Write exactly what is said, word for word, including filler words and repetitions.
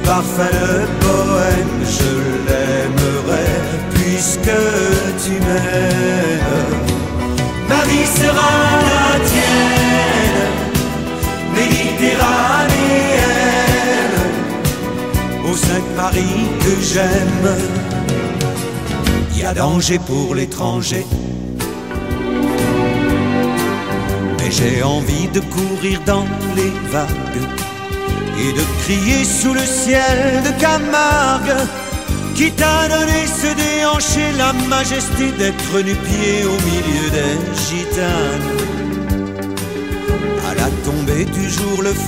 parfum de poème, je l'aimerai puisque tu m'aimes. Ma vie sera la tienne, méditerranéenne, au Sainte-Marie que j'aime. Il y a danger pour l'étranger, mais j'ai envie de courir dans les vagues et de crier sous le ciel de Camargue, qui t'a donné ce déhanché, la majesté d'être nu-pied au milieu des gitanes. À la tombée du jour, le